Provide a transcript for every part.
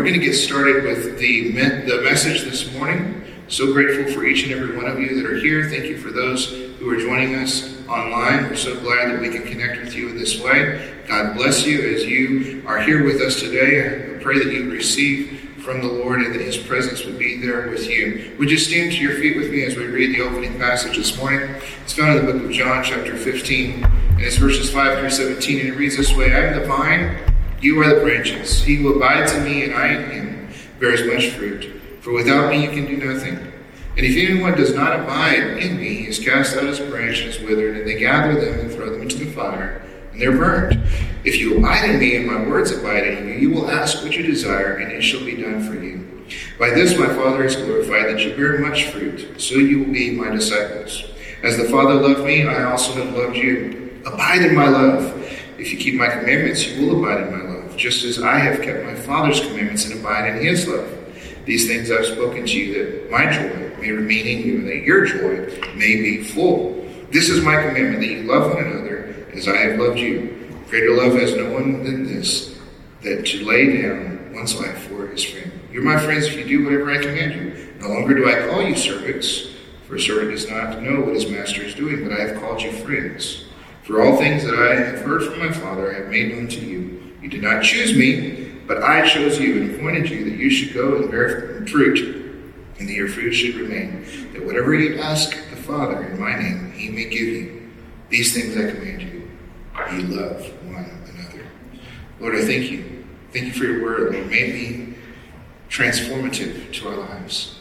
we're going to get started with the message this morning. So grateful for each and every one of you that are here. Thank you for those who are joining us online. We're so glad that we can connect with you in this way. God bless you as you are here with us today. I pray that you receive from the Lord and that His presence would be there with you. Would you stand to your feet with me as we read the opening passage this morning? It's found in the book of John, chapter 15, and it's verses 5 through 17, and it reads this way: I am the vine, you are the branches. He who abides in me and I in him bears much fruit. For without me you can do nothing. And if anyone does not abide in me, he is cast out as a branch and is withered, and they gather them and throw them into the fire, and they're burned. If you abide in me and my words abide in you, you will ask what you desire, and it shall be done for you. By this my Father is glorified, that you bear much fruit, so you will be my disciples. As the Father loved me, I also have loved you. Abide in my love. If you keep my commandments, you will abide in my love, just as I have kept my Father's commandments and abide in his love. These things I have spoken to you, that my joy may remain in you, and that your joy may be full. This is my commandment, that you love one another as I have loved you. Greater love has no one than this, that to lay down one's life for his friend. You're my friends if you do whatever I command you. No longer do I call you servants, for a servant does not know what his master is doing, but I have called you friends. For all things that I have heard from my Father I have made known to you. You did not choose me, but I chose you and appointed you that you should go and bear fruit, and that your fruit should remain, that whatever you ask the Father in my name, he may give you. These things I command you. You love one another. Lord, I thank you. Thank you for your word, Lord. May it be transformative to our lives.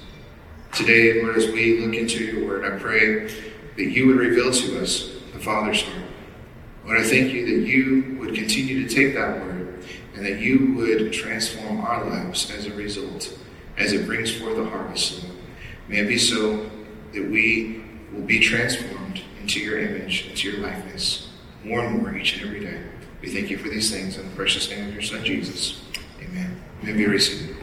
Today, Lord, as we look into your word, I pray that you would reveal to us the Father's heart. Lord, I thank you that you would continue to take that word and that you would transform our lives as a result, as it brings forth a harvest. Lord. May it be so that we will be transformed into your image, into your likeness, more and more each and every day. We thank you for these things in the precious name of your Son, Jesus. Amen. You may be received.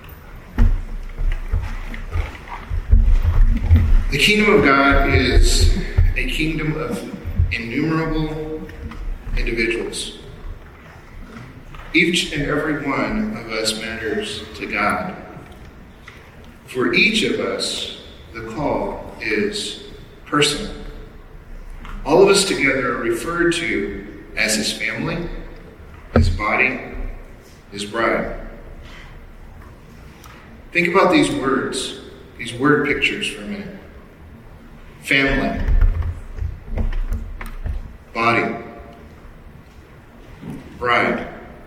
The kingdom of God is a kingdom of innumerable individuals. Each and every one of us matters to God. For each of us, the call is personal. All of us together are referred to as his family, his body, his bride. Think about these words, these word pictures for a minute. Family, body, bride.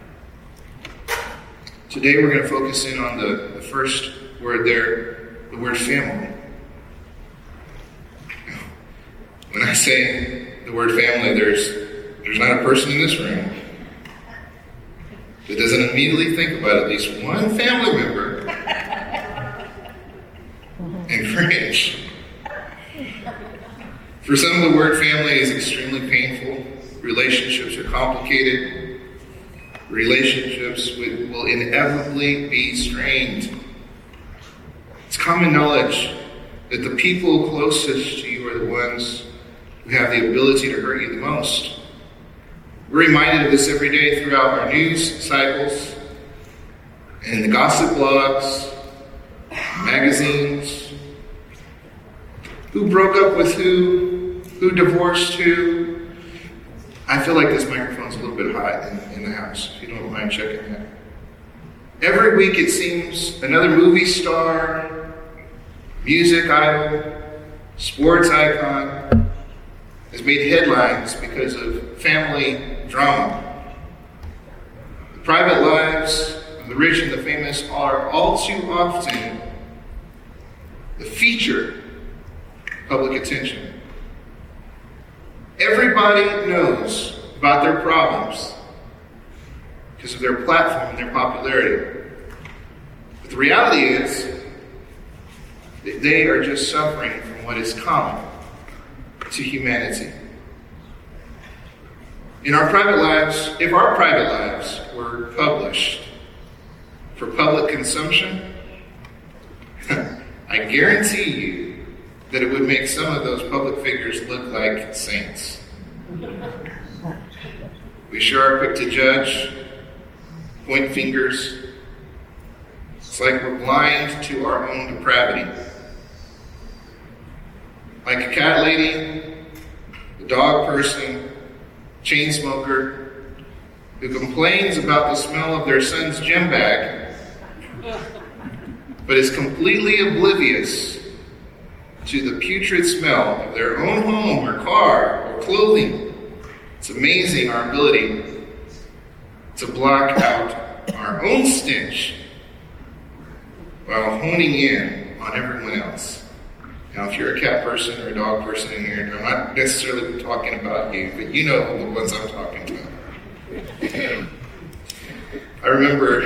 Today we're going to focus in on the first word there, the word family. When I say the word family, there's not a person in this room that doesn't immediately think about at least one family member and cringe. For some, the word family is extremely painful. Relationships are complicated. Relationships will inevitably be strained. It's common knowledge that the people closest to you are the ones who have the ability to hurt you the most. We're reminded of this every day throughout our news cycles, and in the gossip blogs, magazines. Who broke up with who divorced who. I feel like this microphone's a little bit hot in the house, if you don't mind checking that. Every week it seems another movie star, music idol, sports icon has made headlines because of family drama. The private lives of the rich and the famous are all too often the feature of public attention. Everybody knows about their problems because of their platform and their popularity. But the reality is that they are just suffering from what is common to humanity. In our private lives, if our private lives were published for public consumption, I guarantee you that it would make some of those public figures look like saints. We sure are quick to judge, point fingers, It's like we're blind to our own depravity. Like a cat lady, a dog person, chain smoker, who complains about the smell of their son's gym bag, but is completely oblivious to the putrid smell of their own home or car or clothing. It's amazing our ability to block out our own stench while honing in on everyone else. Now, if you're a cat person or a dog person in here, I'm not necessarily talking about you, but you know the ones I'm talking about. I remember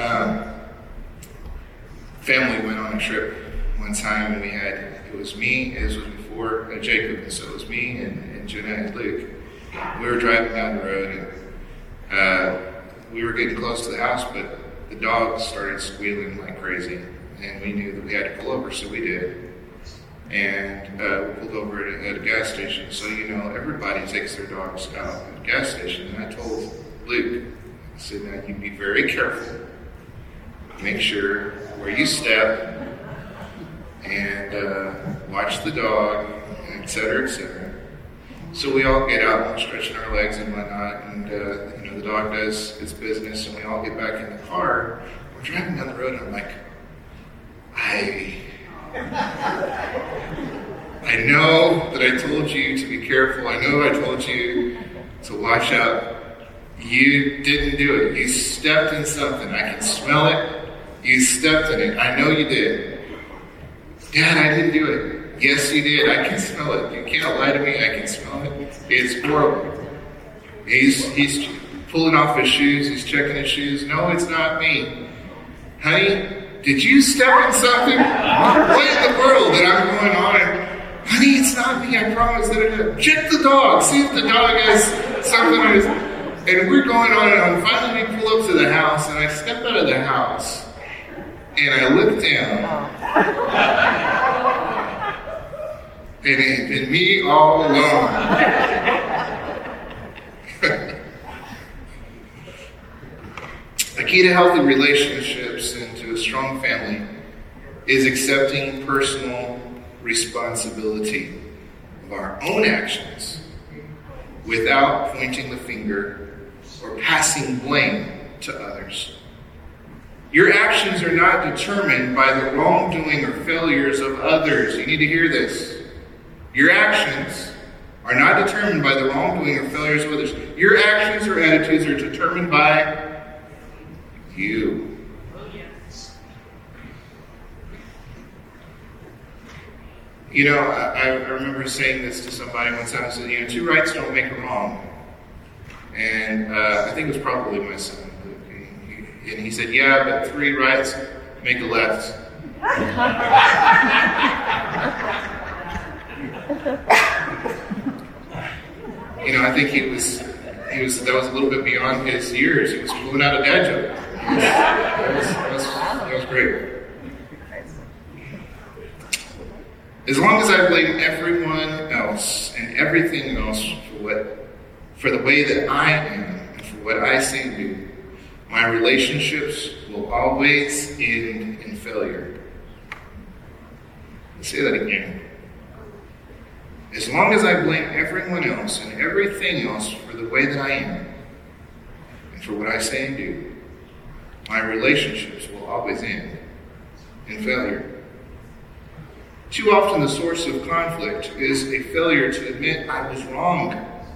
family went on a trip one time, and it was me, it was before Jacob, and so it was me and Jenna and Luke. We were driving down the road, and we were getting close to the house, but the dog started squealing like crazy, and we knew that we had to pull over, so we did. And we pulled over at a gas station. So, everybody takes their dogs out at the gas station. And I told Luke, I said, now you be very careful. Make sure where you step, and watch the dog, et cetera, et cetera. So we all get out and we're stretching our legs and whatnot, and the dog does its business, and we all get back in the car. We're driving down the road, and I'm like, I know that I told you to be careful. I know I told you to watch out. You didn't do it. You stepped in something. I can smell it. You stepped in it. I know you did. Dad, I didn't do it. Yes, you did. I can smell it. You can't lie to me. I can smell it. It's horrible. He's pulling off his shoes. He's checking his shoes. No, it's not me. Honey, did you step in something? What in the world that I'm going on? Honey, it's not me. I promise that I did. Check the dog. See if the dog has something on his... And we're going on and on. Finally, we pull up to the house, and I step out of the house, and I look down, and it had been me all along. The key to healthy relationships and to a strong family is accepting personal responsibility of our own actions without pointing the finger or passing blame to others. Your actions are not determined by the wrongdoing or failures of others. You need to hear this. Your actions are not determined by the wrongdoing or failures of others. Your actions or attitudes are determined by you. I remember saying this to somebody one time. I said, 2 rights don't make a wrong. And I think it was probably my son. And he said, yeah, but 3 rights make a left. I think that was a little bit beyond his years. He was pulling out a dad joke. That was great. As long as I blame everyone else and everything else for the way that I am and for what I say and do, my relationships will always end in failure. Let's say that again. As long as I blame everyone else and everything else for the way that I am and for what I say and do, my relationships will always end in failure. Too often the source of conflict is a failure to admit I was wrong.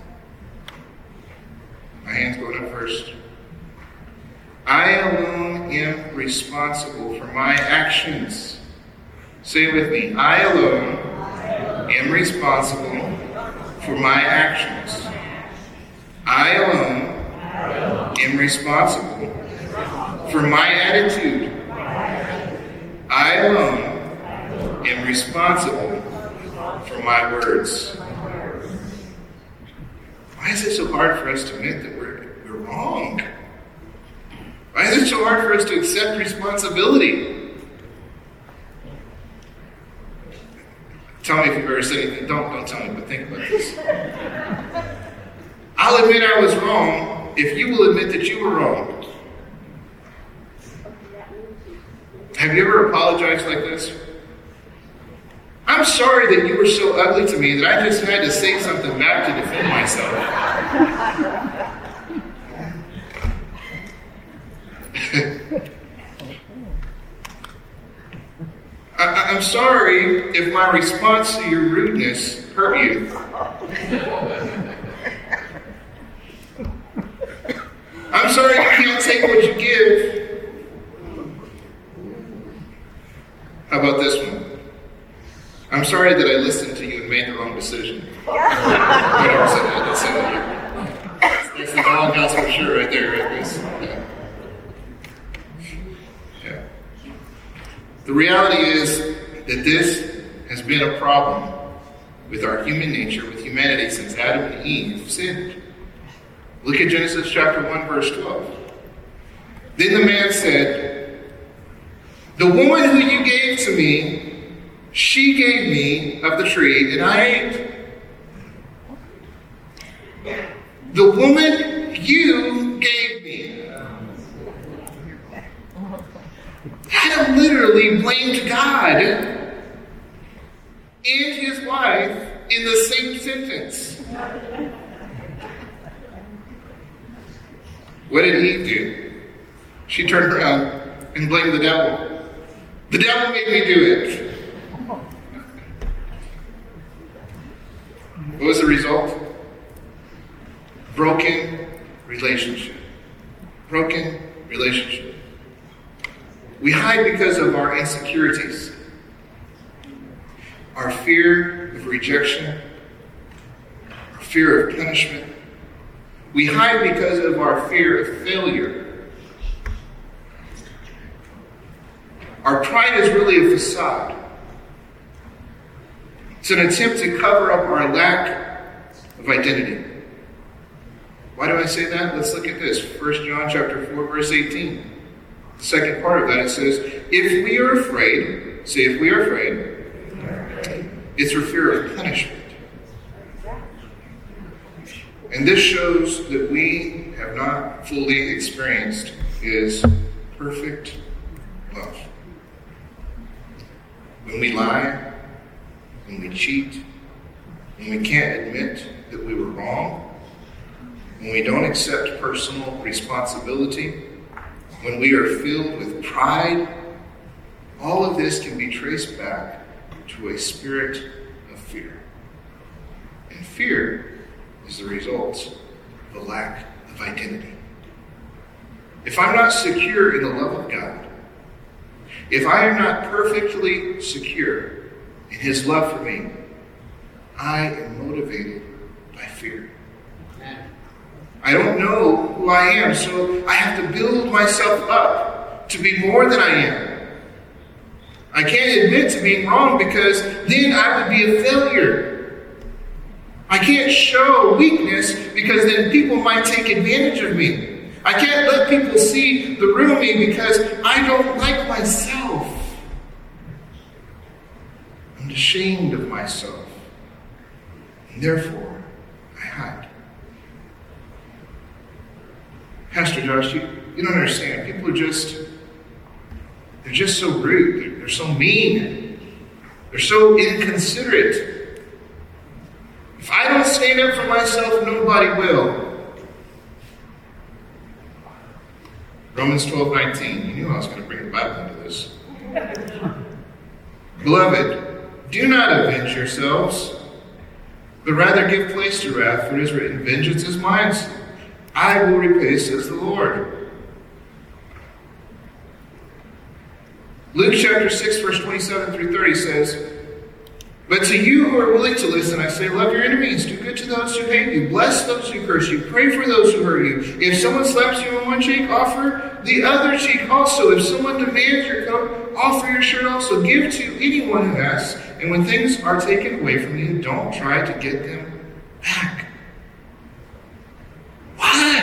My hand's going up first. I alone am responsible for my actions. Say it with me. I alone am responsible for my actions. I alone am responsible for my attitude. I alone am responsible for my words. Why is it so hard for us to admit that we're wrong? Why is it so hard for us to accept responsibility? Tell me if you've ever said anything. Don't tell me, but think about this. I'll admit I was wrong if you will admit that you were wrong. Have you ever apologized like this? I'm sorry that you were so ugly to me that I just had to say something back to defend myself. I'm sorry if my response to your rudeness hurt you. I'm sorry you can't take what you give. How about this one? I'm sorry that I listened to you and made the wrong decision. Whatever said that, that's the doghouse for sure right there, right, Chris? Yeah. The reality is that this has been a problem with our human nature, with humanity, since Adam and Eve sinned. Look at Genesis chapter 1, verse 12. Then the man said, "The woman who you gave to me, she gave me of the tree, and I ate." The woman you gave me. Adam literally blamed God and his wife in the same sentence. What did Eve do? She turned around and blamed the devil. The devil made me do it. What was the result? Broken relationship. Broken relationship. We hide because of our insecurities, our fear of rejection, our fear of punishment. We hide because of our fear of failure. Our pride is really a facade. It's an attempt to cover up our lack of identity. Why do I say that? Let's look at this. 1 John chapter 4, verse 18. The second part of that, it says, if we are afraid, say if we are afraid, it's for fear of punishment. And this shows that we have not fully experienced His perfect love. When we lie, when we cheat, when we can't admit that we were wrong, when we don't accept personal responsibility, when we are filled with pride, all of this can be traced back to a spirit of fear. And fear is the result of a lack of identity. If I'm not secure in the love of God, if I am not perfectly secure in His love for me, I am motivated by fear. I don't know who I am, so I have to build myself up to be more than I am. I can't admit to being wrong because then I would be a failure. I can't show weakness because then people might take advantage of me. I can't let people see the real me because I don't like myself. I'm ashamed of myself. And therefore, I hide. Pastor Josh, you don't understand. People are they're just so rude. They're so mean. They're so inconsiderate. If I don't stand up for myself, nobody will. Romans 12:19. You knew I was going to bring the Bible into this. Beloved, do not avenge yourselves, but rather give place to wrath, for it is written, vengeance is mine. I will repay, says the Lord. Luke chapter 6, verse 27 through 30 says, but to you who are willing to listen, I say, love your enemies, do good to those who hate you, bless those who curse you, pray for those who hurt you. If someone slaps you on one cheek, offer the other cheek also. If someone demands your coat, offer your shirt also. Give to anyone who asks, and when things are taken away from you, don't try to get them back. Why?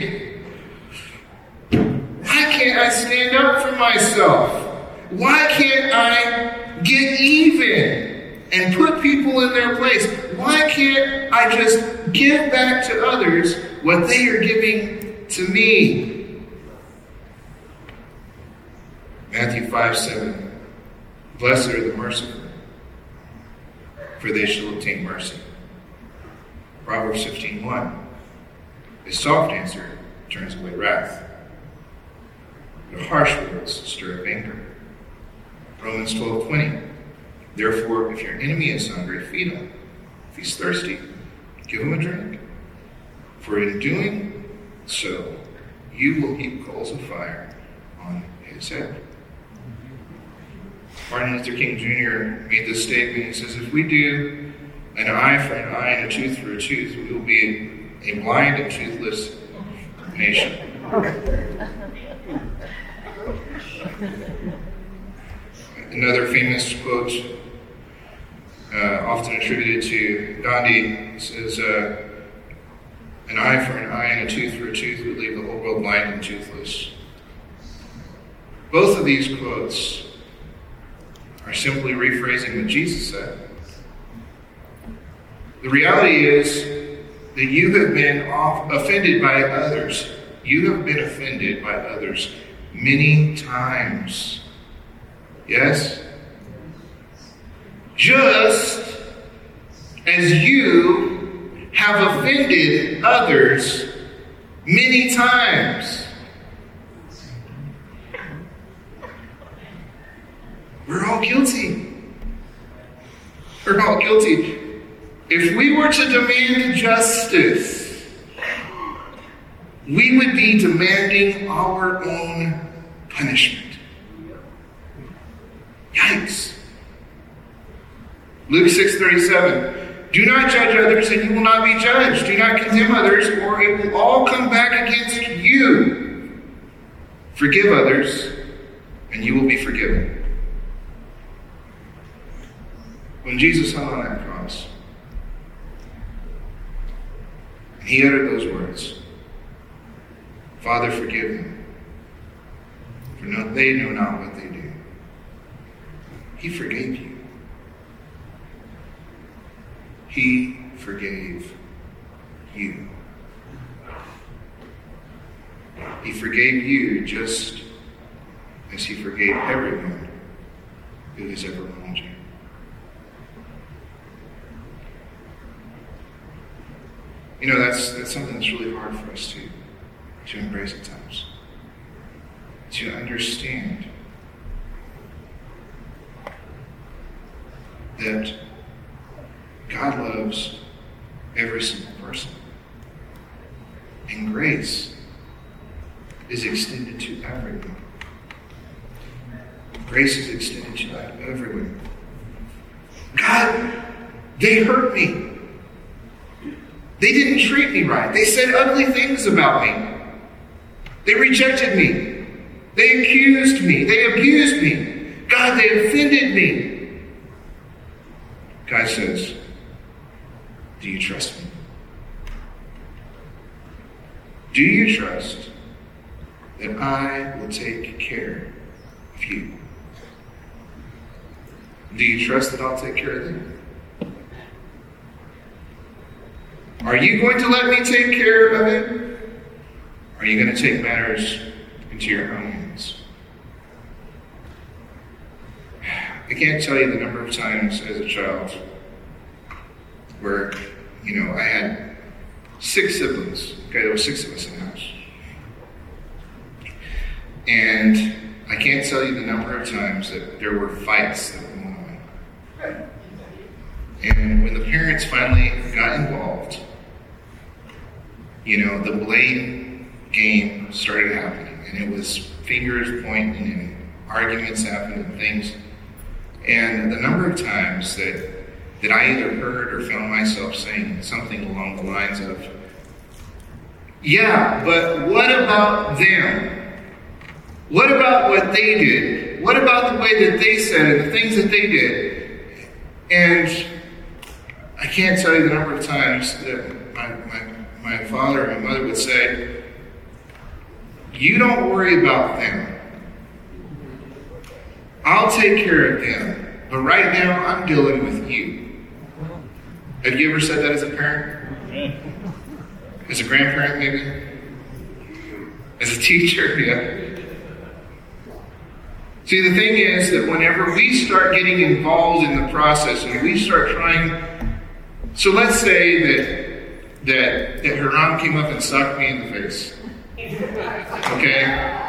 Why can't I stand up for myself? Why can't I get even and put people in their place? Why can't I just give back to others what they are giving to me? Matthew 5:7. Blessed are the merciful, for they shall obtain mercy. Proverbs 15:1. A soft answer turns away wrath, but harsh words stir up anger. Romans 12:20. Therefore, if your enemy is hungry, feed him. If he's thirsty, give him a drink. For in doing so, you will heap coals of fire on his head. Martin Luther King Jr. made this statement. He says, if we do an eye for an eye and a tooth for a tooth, we will be a blind and toothless nation. Another famous quote, often attributed to Gandhi, says, an eye for an eye and a tooth for a tooth would leave the whole world blind and toothless. Both of these quotes are simply rephrasing what Jesus said. The reality is that you have been offended by others. You have been offended by others many times. Yes? Just as you have offended others many times. We're all guilty. We're all guilty. If we were to demand justice, we would be demanding our own punishment. Yikes. Luke 6:37. Do not judge others, and you will not be judged. Do not condemn others, or it will all come back against you. Forgive others, and you will be forgiven. When Jesus hung on that cross, and he uttered those words, Father, forgive them, for they know not what they do. He forgave you. He forgave you. He forgave you just as he forgave everyone who has ever wronged you. You know, that's something that's really hard for us to embrace at times. To understand that God loves every single person. And grace is extended to everyone. Grace is extended to everyone. God, they hurt me. They didn't treat me right. They said ugly things about me. They rejected me. They accused me. They abused me. God, they offended me. God says, do you trust me? Do you trust that I will take care of you? Do you trust that I'll take care of them? Are you going to let me take care of it? Or are you going to take matters into your own hands? I can't tell you the number of times as a child where, I had 6 siblings. Okay, there were 6 of us in the house. And I can't tell you the number of times that there were fights that were going on. And when the parents finally got involved, the blame game started happening. And it was fingers pointing and arguments happening and things. And the number of times that I either heard or found myself saying something along the lines of, yeah, but what about them? What about what they did? What about the way that they said it, the things that they did? And I can't tell you the number of times that my father and my mother would say, you don't worry about them. I'll take care of them. But right now, I'm dealing with you. Have you ever said that as a parent? As a grandparent, maybe? As a teacher, yeah. See, the thing is that whenever we start getting involved in the process and we start trying, so let's say that Haram came up and socked me in the face. Okay?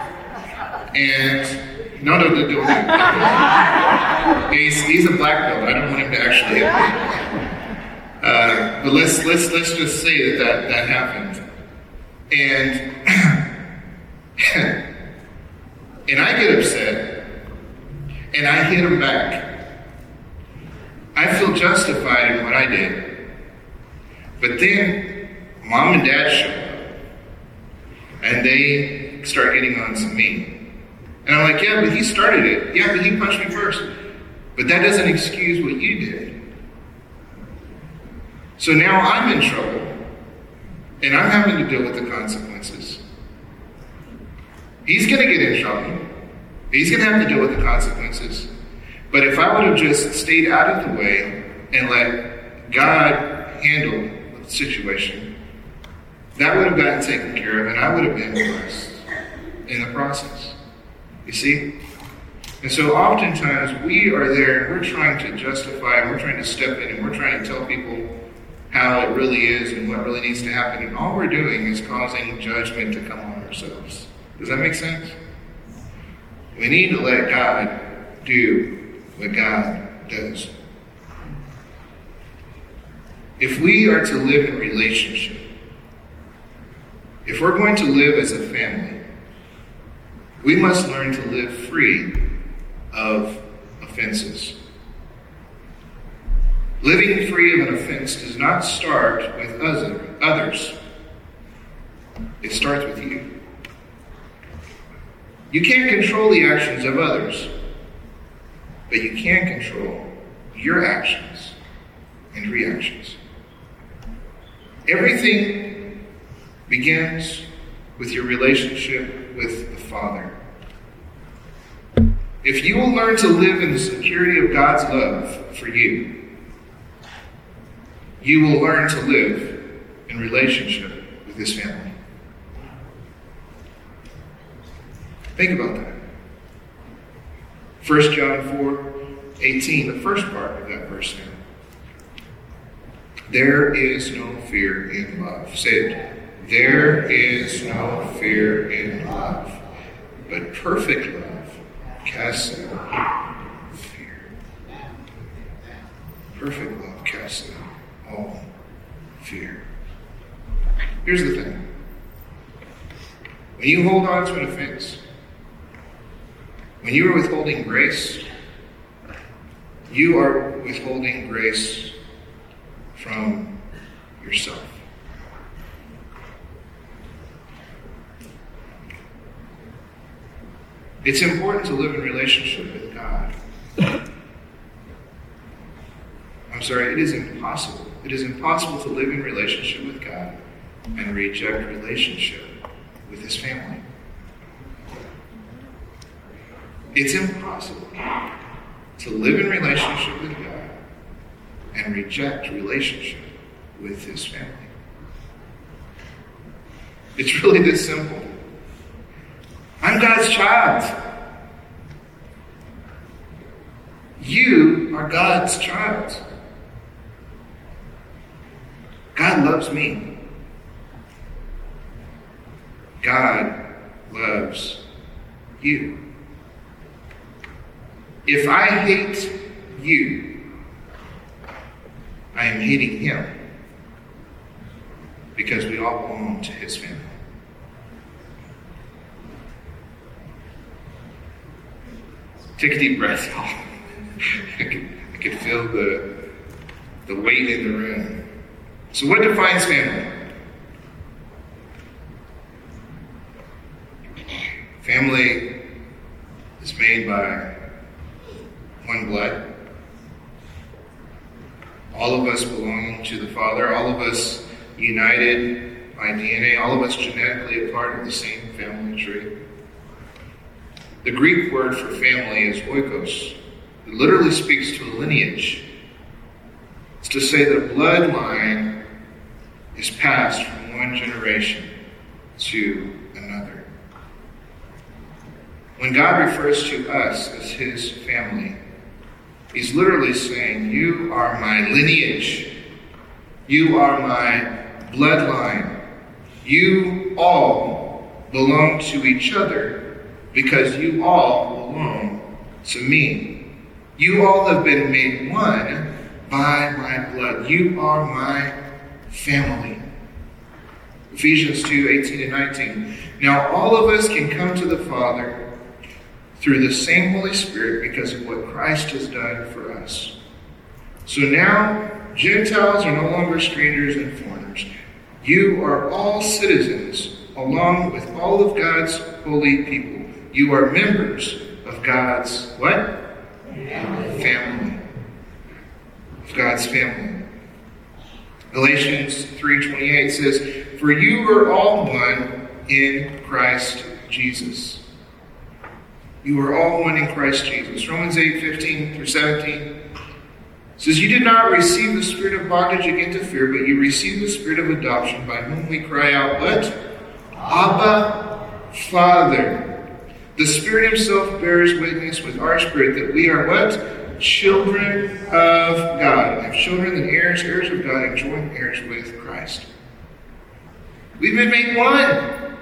And no, don't. He's a black belt. I don't want him to actually hit me. But let's just say that happened. And and I get upset. And I hit him back. I feel justified in what I did. But then Mom and Dad show up. And they start getting on to me. And I'm like, yeah, but he started it. Yeah, but he punched me first. But that doesn't excuse what you did. So now I'm in trouble. And I'm having to deal with the consequences. He's going to get in trouble. He's going to have to deal with the consequences. But if I would have just stayed out of the way and let God handle the situation, that would have gotten taken care of, and I would have been blessed in the process. You see? And so oftentimes we are there and we're trying to justify, and we're trying to step in, and we're trying to tell people how it really is and what really needs to happen. And all we're doing is causing judgment to come on ourselves. Does that make sense? We need to let God do what God does. If we are to live in relationship, if we're going to live as a family, we must learn to live free of offenses. Living free of an offense does not start with others. It starts with you. You can't control the actions of others, but you can control your actions and reactions. Everything begins with your relationship with the Father. If you will learn to live in the security of God's love for you, you will learn to live in relationship with His family. Think about that. 1 John 4:18, the first part of that verse now. There is no fear in love. Say it. There is no fear in love, but perfect love casts out fear. Perfect love casts out all fear. Here's the thing. When you hold on to an offense, when you are withholding grace, you are withholding grace from yourself. It's important to live in relationship with God. It is impossible. It is impossible to live in relationship with God and reject relationship with His family. It's impossible to live in relationship with God and reject relationship with His family. It's really this simple. I'm God's child. You are God's child. God loves me. God loves you. If I hate you, I am hating Him, because we all belong to His family. Take a deep breath. I could feel the weight in the room. So what defines family? Family is made by one blood. All of us belonging to the Father. All of us united by DNA. All of us genetically a part of the same family tree. The Greek word for family is oikos. It literally speaks to a lineage. It's to say that a bloodline is passed from one generation to another. When God refers to us as his family, he's literally saying, you are my lineage. You are my bloodline. You all belong to each other because you all belong to me. You all have been made one by my blood. You are my family. Ephesians 2:18-19. Now all of us can come to the Father through the same Holy Spirit because of what Christ has done for us. So now Gentiles are no longer strangers and foreigners. You are all citizens along with all of God's holy people. You are members of God's what? Family. Of God's family. Galatians 3:28 says, for you are all one in Christ Jesus. You are all one in Christ Jesus. Romans 8:15-17 says, you did not receive the spirit of bondage again to fear, but you received the spirit of adoption, by whom we cry out, what? Abba, Father. The Spirit himself bears witness with our spirit that we are what? Children of God. And if children, then heirs, heirs of God, and joint heirs with Christ. We've been made one.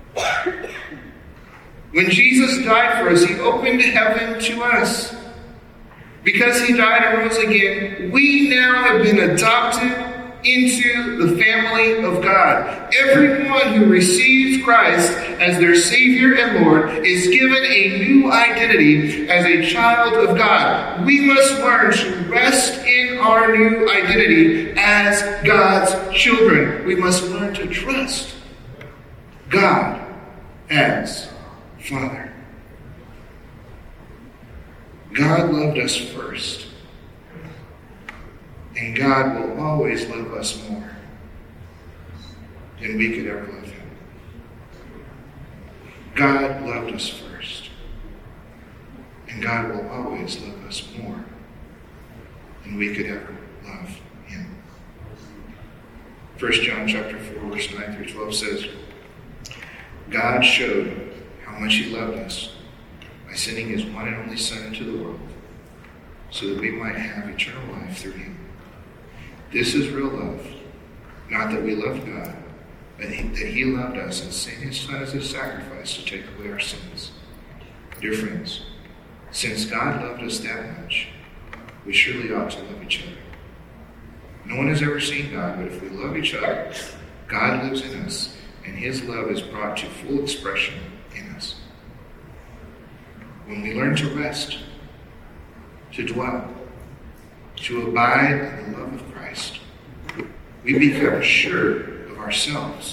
When Jesus died for us, he opened heaven to us. Because he died and rose again, we now have been adopted into the family of God. Everyone who receives Christ as their Savior and Lord is given a new identity as a child of God. We must learn to rest in our new identity as God's children. We must learn to trust God as Father. God loved us first, and God will always love us more than we could ever love him. God loved us first, and God will always love us more than we could ever love him. 1 John chapter 4, verse 9-12 says, God showed how much he loved us by sending his one and only Son into the world so that we might have eternal life through him. This is real love. Not that we loved God, but that he loved us and sent his Son as a sacrifice to take away our sins. Dear friends, since God loved us that much, we surely ought to love each other. No one has ever seen God, but if we love each other, God lives in us, and his love is brought to full expression in us. When we learn to rest, to dwell, to abide in the love of Christ, we become sure of ourselves.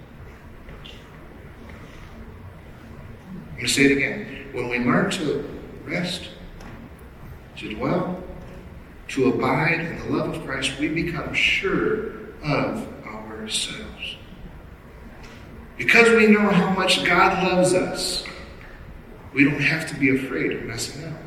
I'm going to say it again. When we learn to rest, to dwell, to abide in the love of Christ, we become sure of ourselves. Because we know how much God loves us, we don't have to be afraid of messing up.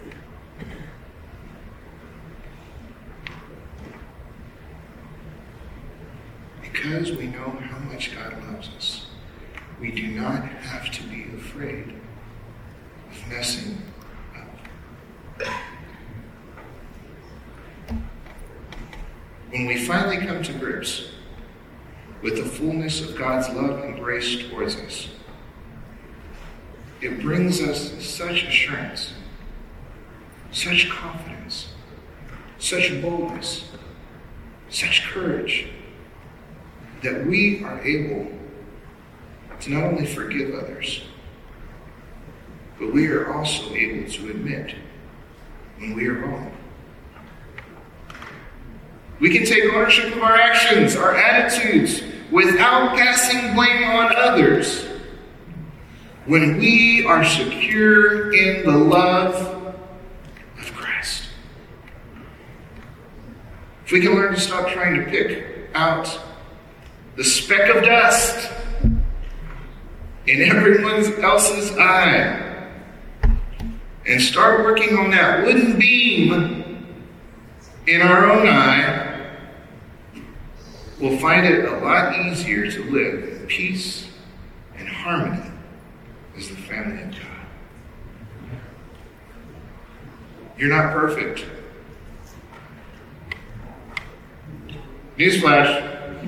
Because we know how much God loves us, we do not have to be afraid of messing up. When we finally come to grips with the fullness of God's love and grace towards us, it brings us such assurance, such confidence, such boldness, such courage, that we are able to not only forgive others, but we are also able to admit when we are wrong. We can take ownership of our actions, our attitudes, without passing blame on others when we are secure in the love of Christ. If we can learn to stop trying to pick out the speck of dust in everyone else's eye and start working on that wooden beam in our own eye, we'll find it a lot easier to live in peace and harmony as the family of God. You're not perfect. Newsflash.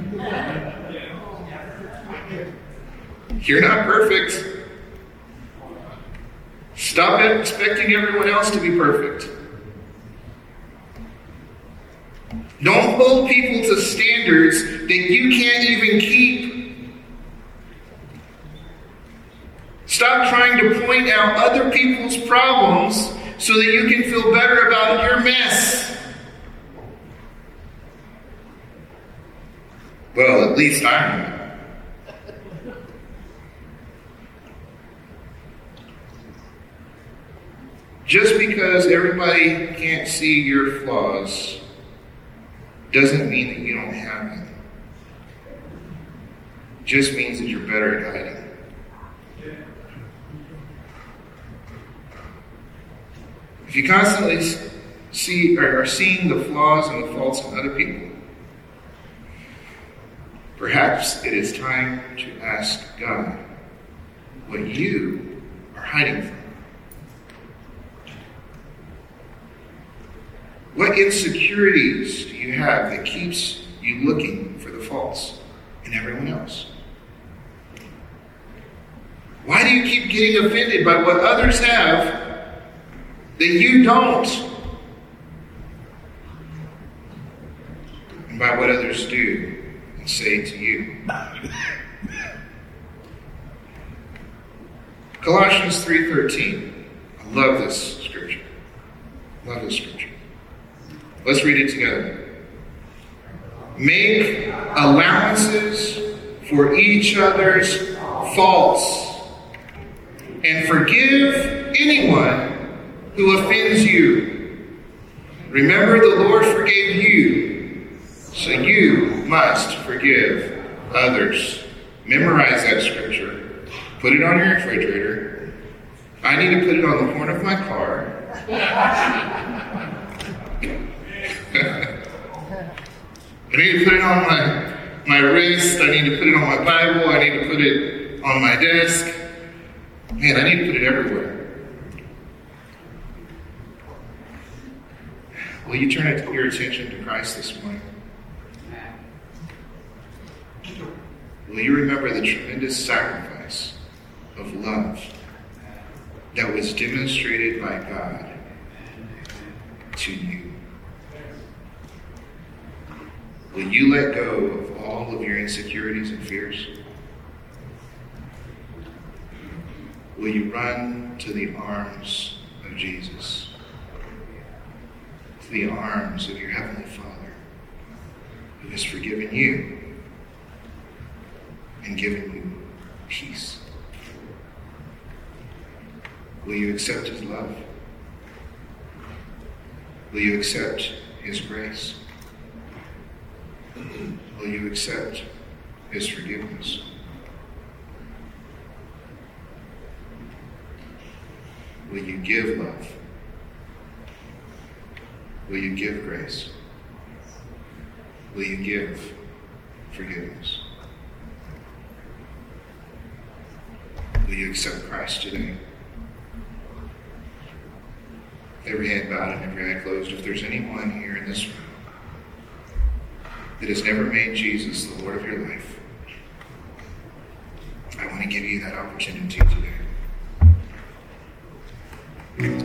You're not perfect. Stop expecting everyone else to be perfect. Don't hold people to standards that you can't even keep. Stop trying to point out other people's problems so that you can feel better about your mess. Well, at least I'm not. Just because everybody can't see your flaws doesn't mean that you don't have them. It just means that you're better at hiding. If you constantly are seeing the flaws and the faults in other people, perhaps it is time to ask God what you are hiding from. What insecurities do you have that keeps you looking for the faults in everyone else? Why do you keep getting offended by what others have that you don't? And by what others do and say to you? Colossians 3:13. I love this scripture. Love this scripture. Let's read it together. Make allowances for each other's faults and forgive anyone who offends you. Remember, the Lord forgave you, so you must forgive others. Memorize that scripture. Put it on your refrigerator. I need to put it on the horn of my car. I need to put it on my wrist. I need to put it on my Bible. I need to put it on my desk. Man, I need to put it everywhere. Will you turn your attention to Christ this morning? Will you remember the tremendous sacrifice of love that was demonstrated by God to you? Will you let go of all of your insecurities and fears? Will you run to the arms of Jesus? To the arms of your Heavenly Father, who has forgiven you and given you peace? Will you accept His love? Will you accept His grace? Will you accept His forgiveness? Will you give love? Will you give grace? Will you give forgiveness? Will you accept Christ today? Every head bowed and every eye closed. If there's anyone here in this room that has never made Jesus the Lord of your life, I want to give you that opportunity today.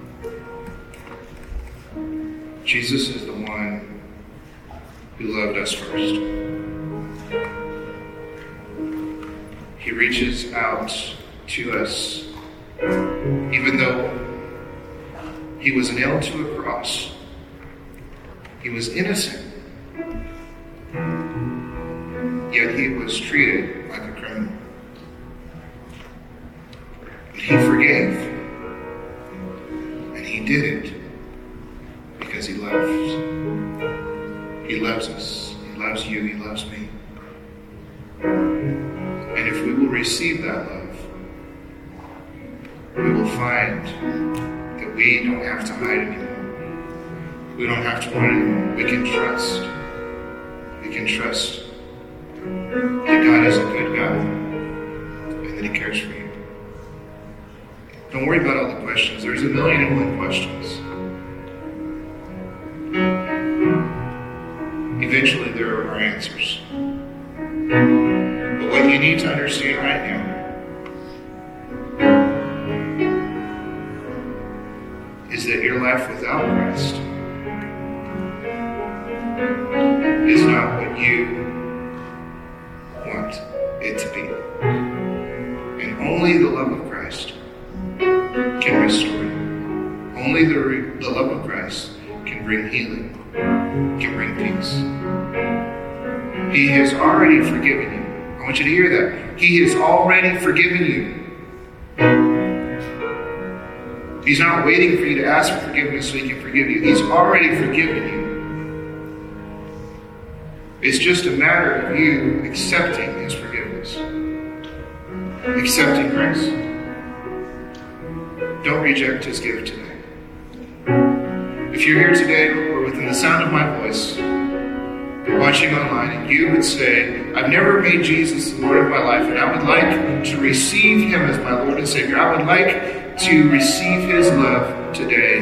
Jesus is the one who loved us first. He reaches out to us, even though He was nailed to a cross. He was innocent. Yet He was treated like a criminal. But He forgave. And He did it because He loves. He loves us. He loves you. He loves me. And if we will receive that love, we will find that we don't have to hide anymore. We don't have to run anymore. We can trust. We can trust that God is a good God and that He cares for you. Don't worry about all the questions. There's 1,000,001 questions. eventually there are answers. But what you need to understand right now is that your life without Christ is not what you want it to be. And only the love of Christ can restore you. Only the love of Christ can bring healing, can bring peace. He has already forgiven you. I want you to hear that. He has already forgiven you. He's not waiting for you to ask for forgiveness so he can forgive you. He's already forgiven you. It's just a matter of you accepting his forgiveness. Accepting grace. Don't reject his gift today. If you're here today or within the sound of my voice, watching online, and you would say, I've never made Jesus the Lord of my life, and I would like to receive him as my Lord and Savior. I would like to receive his love today.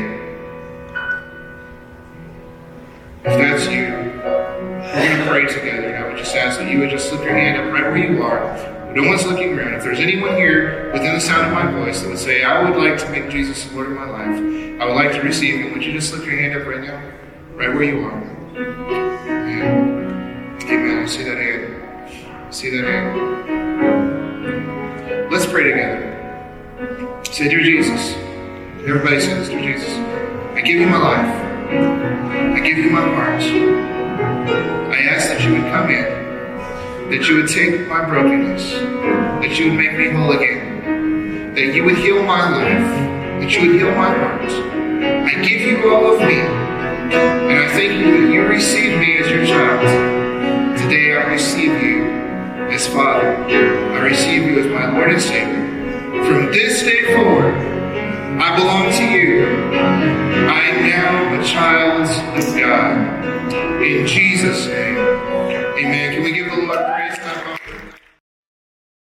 If that's you, we're going to pray together, and I would just ask that you would just slip your hand up right where you are. No one's looking around. If there's anyone here within the sound of my voice that would say, I would like to make Jesus the Lord of my life, I would like to receive him, would you just slip your hand up right now? Right where you are. Amen. Amen. I see that hand. I see that hand. Let's pray together. Say, dear Jesus. Everybody say this, dear Jesus. I give you my life. I give you my heart. I ask that you would come in. That you would take my brokenness. That you would make me whole again. That you would heal my life. That you would heal my heart. I give you all of me. And I thank you that you receive me as your child. Today I receive you as Father. I receive you as my Lord and Savior. From this day forward, I belong to you. I am now a child of God. In Jesus' name, amen. Can we give the Lord praise?